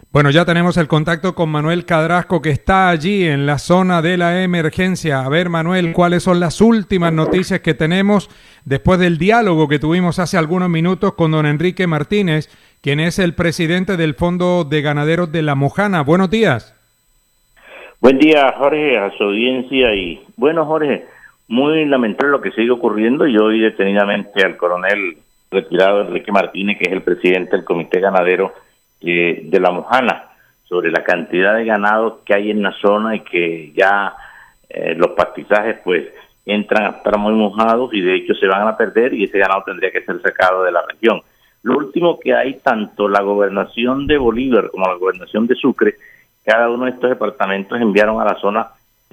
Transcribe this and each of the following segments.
Bueno, ya tenemos el contacto con Manuel Cadrasco, que está allí en la zona de la emergencia. A ver, Manuel, ¿cuáles son las últimas noticias que tenemos después del diálogo que tuvimos hace algunos minutos con don Enrique Martínez, quien es el presidente del Fondo de Ganaderos de La Mojana? Buenos días. Buen día, Jorge, a su audiencia. Y bueno, Jorge, muy lamentable lo que sigue ocurriendo. Yo oí detenidamente al coronel retirado Enrique Martínez, que es el presidente del Comité Ganadero de La Mojana, sobre la cantidad de ganado que hay en la zona y que ya los pastizajes pues entran a estar muy mojados y de hecho se van a perder, y ese ganado tendría que ser sacado de la región. Lo último que hay, tanto la gobernación de Bolívar como la gobernación de Sucre, cada uno de estos departamentos enviaron a la zona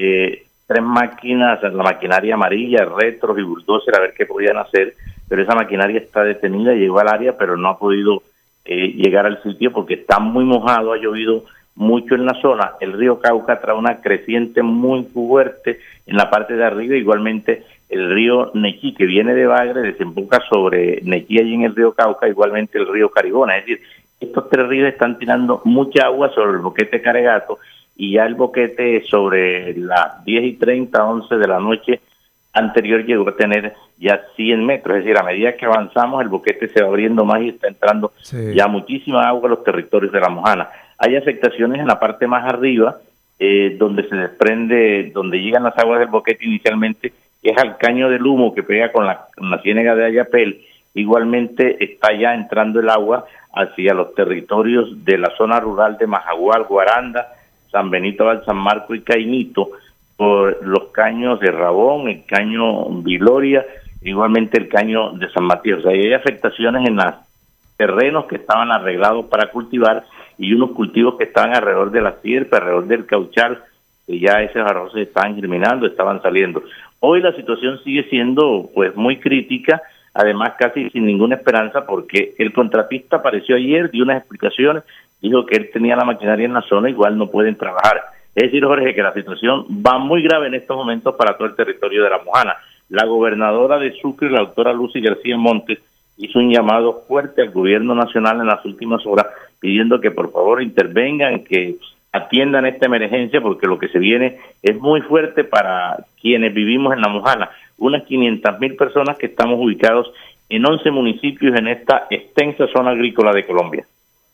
3 máquinas, la maquinaria amarilla, retros y bulldozer, a ver qué podían hacer, pero esa maquinaria está detenida, llegó al área pero no ha podido llegar al sitio porque está muy mojado, ha llovido mucho en la zona. El río Cauca trae una creciente muy fuerte en la parte de arriba, igualmente el río Nequí, que viene de Bagre, desemboca sobre Nequí allí en el río Cauca, igualmente el río Carigona. Es decir, estos 3 ríos están tirando mucha agua sobre el boquete Caregato, y ya el boquete sobre las 10:30, 11 de la noche anterior llegó a tener ya 100 metros, es decir, a medida que avanzamos el boquete se va abriendo más y está entrando ya muchísima agua a los territorios de La Mojana. Hay afectaciones en la parte más arriba, donde se desprende, donde llegan las aguas del boquete inicialmente, que es al caño del humo que pega con la ciénaga de Ayapel. Igualmente está ya entrando el agua hacia los territorios de la zona rural de Majagual, Guaranda, San Benito, San Marco y Caimito, por los caños de Rabón, el caño Viloria, igualmente el caño de San Matías. O sea, hay afectaciones en los terrenos que estaban arreglados para cultivar y unos cultivos que estaban alrededor de la sierpe, alrededor del cauchal, que ya esos arroces estaban germinando, estaban saliendo. Hoy la situación sigue siendo pues muy crítica, además casi sin ninguna esperanza, porque el contratista apareció ayer, dio unas explicaciones, dijo que él tenía la maquinaria en la zona, igual no pueden trabajar. Es decir, Jorge, que la situación va muy grave en estos momentos para todo el territorio de La Mojana. La gobernadora de Sucre, la doctora Lucy García Montes, hizo un llamado fuerte al gobierno nacional en las últimas horas, pidiendo que por favor intervengan, que atiendan esta emergencia, porque lo que se viene es muy fuerte para quienes vivimos en La Mojana. Unas 500,000 personas que estamos ubicados en 11 municipios en esta extensa zona agrícola de Colombia.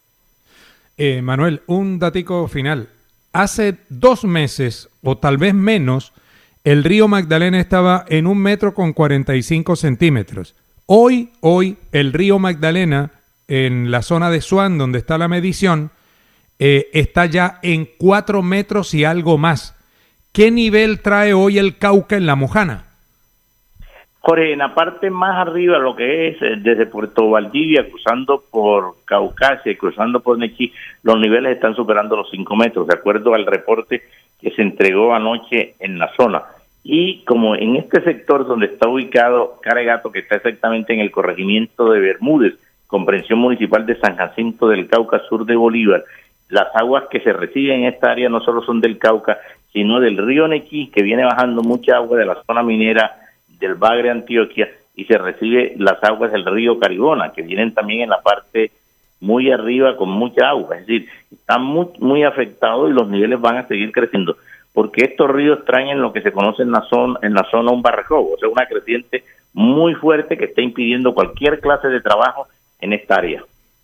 Manuel, un datico final. Hace 2 meses, o tal vez menos, el río Magdalena estaba en 1,45 metros. Hoy, el río Magdalena, en la zona de Suán, donde está la medición, está ya en 4 metros y algo más. ¿Qué nivel trae hoy el Cauca en La Mojana? Jorge, en la parte más arriba, lo que es desde Puerto Valdivia, cruzando por Caucasia y cruzando por Nequí, los niveles están superando los 5 metros, de acuerdo al reporte que se entregó anoche en la zona. Y como en este sector donde está ubicado Caregato, que está exactamente en el corregimiento de Bermúdez, comprensión municipal de San Jacinto del Cauca, sur de Bolívar, las aguas que se reciben en esta área no solo son del Cauca, sino del río Nequí, que viene bajando mucha agua de la zona minera del Bagre, Antioquia, y se recibe las aguas del río Carigona, que vienen también en la parte muy arriba con mucha agua. Es decir, están muy afectados y los niveles van a seguir creciendo, porque estos ríos traen en lo que se conoce en la zona un barranco, o sea, una creciente muy fuerte que está impidiendo cualquier clase de trabajo en esta área.